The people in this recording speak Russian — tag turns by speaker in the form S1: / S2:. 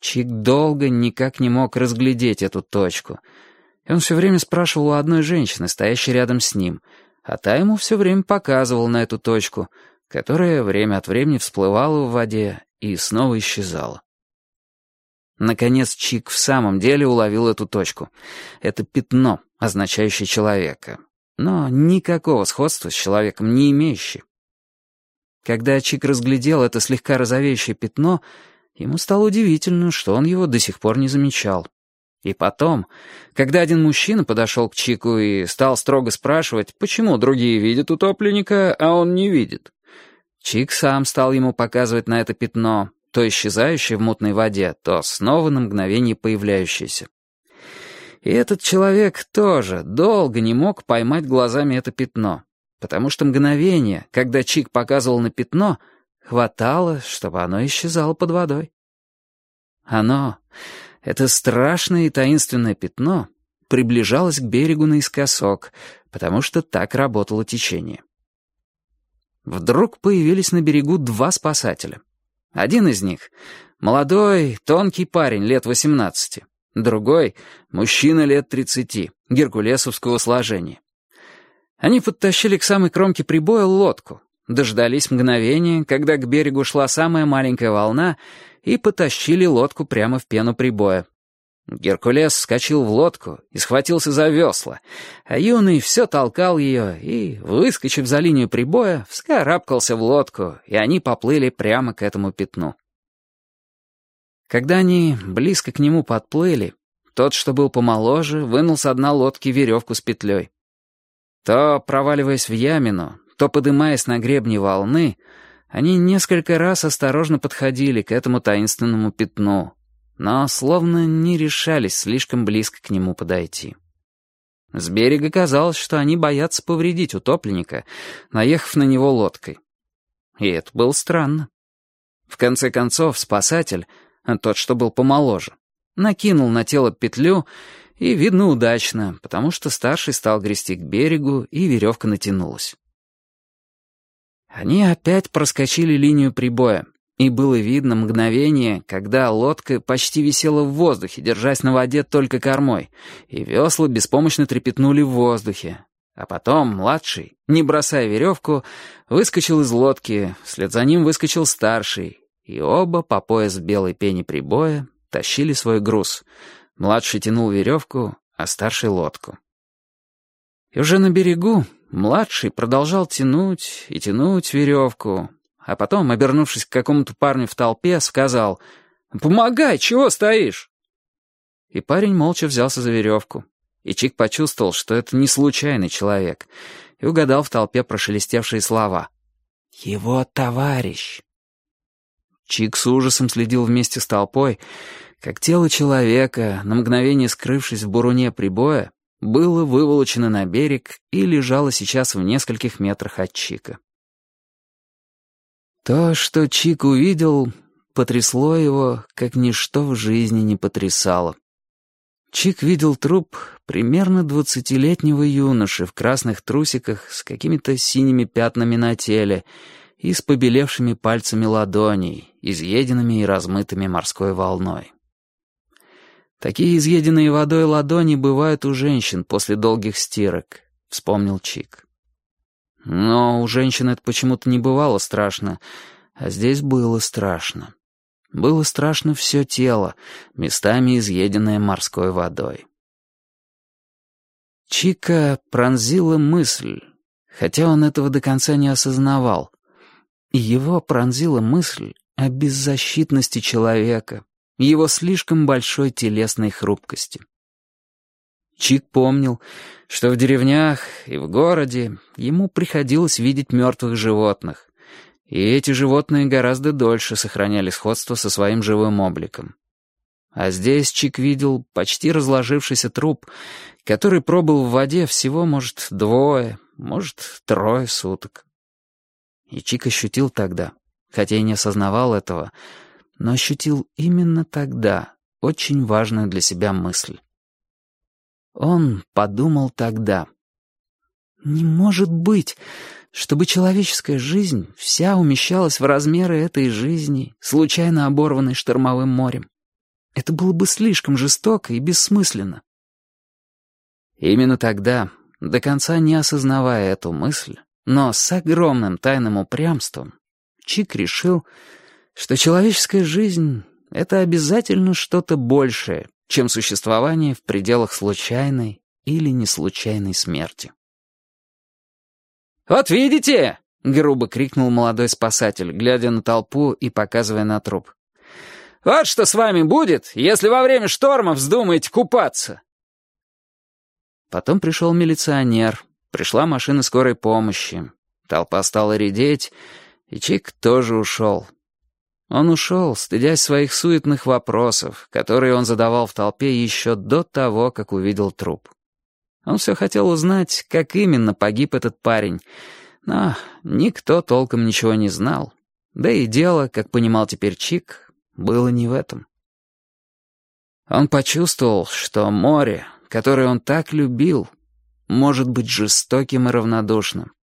S1: Чик долго никак не мог разглядеть эту точку. И он все время спрашивал у одной женщины, стоящей рядом с ним, а та ему все время показывала на эту точку, которая время от времени всплывала в воде и снова исчезала. Наконец Чик в самом деле уловил эту точку. Это пятно, означающее человека, но никакого сходства с человеком не имеющее. Когда Чик разглядел это слегка розовеющее пятно, ему стало удивительно, что он его до сих пор не замечал. И потом, когда один мужчина подошел к Чику и стал строго спрашивать, почему другие видят утопленника, а он не видит, Чик сам стал ему показывать на это пятно, то исчезающее в мутной воде, то снова на мгновение появляющееся. И этот человек тоже долго не мог поймать глазами это пятно, потому что мгновение, когда Чик показывал на пятно, хватало, чтобы оно исчезало под водой. Оно, это страшное и таинственное пятно, приближалось к берегу наискосок, потому что так работало течение. Вдруг появились на берегу два спасателя. Один из них — молодой, тонкий парень лет 18, другой — мужчина лет 30, геркулесовского сложения. Они подтащили к самой кромке прибоя лодку, дождались мгновения, когда к берегу шла самая маленькая волна, и потащили лодку прямо в пену прибоя. Геркулес вскочил в лодку и схватился за весла, а юный все толкал ее и, выскочив за линию прибоя, вскарабкался в лодку, и они поплыли прямо к этому пятну. Когда они близко к нему подплыли, тот, что был помоложе, вынул с дна лодки веревку с петлей. То, проваливаясь в ямину, то подымаясь на гребни волны, они несколько раз осторожно подходили к этому таинственному пятну, но словно не решались слишком близко к нему подойти. С берега казалось, что они боятся повредить утопленника, наехав на него лодкой. И это было странно. В конце концов, спасатель, тот, что был помоложе, накинул на тело петлю, и, видно, удачно, потому что старший стал грести к берегу, и веревка натянулась. Они опять проскочили линию прибоя, и было видно мгновение, когда лодка почти висела в воздухе, держась на воде только кормой, и весла беспомощно трепетнули в воздухе. А потом младший, не бросая веревку, выскочил из лодки, вслед за ним выскочил старший, и оба по пояс в белой пене прибоя тащили свой груз. Младший тянул веревку, а старший — лодку. И уже на берегу младший продолжал тянуть и тянуть веревку, а потом, обернувшись к какому-то парню в толпе, сказал: «Помогай, чего стоишь?» И парень молча взялся за веревку. И Чик почувствовал, что это не случайный человек, и угадал в толпе прошелестевшие слова: «Его товарищ». Чик с ужасом следил вместе с толпой, как тело человека, на мгновение скрывшись в буруне прибоя, было выволочено на берег и лежало сейчас в нескольких метрах от Чика. То, что Чик увидел, потрясло его, как ничто в жизни не потрясало. Чик видел труп примерно 20-летнего юноши в красных трусиках с какими-то синими пятнами на теле и с побелевшими пальцами ладоней, изъеденными и размытыми морской волной. Такие изъеденные водой ладони бывают у женщин после долгих стирок, вспомнил Чик. Но у женщин это почему-то не бывало страшно, а здесь было страшно. Было страшно все тело, местами изъеденное морской водой. Чика пронзила мысль, хотя он этого до конца не осознавал. И его пронзила мысль о беззащитности человека, его слишком большой телесной хрупкости. Чик помнил, что в деревнях и в городе ему приходилось видеть мертвых животных, и эти животные гораздо дольше сохраняли сходство со своим живым обликом. А здесь Чик видел почти разложившийся труп, который пробыл в воде всего, может, 2, может, 3 суток. И Чик ощутил тогда, хотя и не осознавал этого, но ощутил именно тогда очень важную для себя мысль. Он подумал тогда: не может быть, чтобы человеческая жизнь вся умещалась в размеры этой жизни, случайно оборванной штормовым морем. Это было бы слишком жестоко и бессмысленно. Именно тогда, до конца не осознавая эту мысль, но с огромным тайным упрямством, Чик решил, что человеческая жизнь — это обязательно что-то большее, чем существование в пределах случайной или неслучайной смерти. «Вот видите!» — грубо крикнул молодой спасатель, глядя на толпу и показывая на труп. «Вот что с вами будет, если во время шторма вздумаете купаться!» Потом пришел милиционер, пришла машина скорой помощи. Толпа стала редеть, и Чик тоже ушел. Он ушел, стыдясь своих суетных вопросов, которые он задавал в толпе еще до того, как увидел труп. Он все хотел узнать, как именно погиб этот парень, но никто толком ничего не знал. Да и дело, как понимал теперь Чик, было не в этом. Он почувствовал, что море, которое он так любил, может быть жестоким и равнодушным.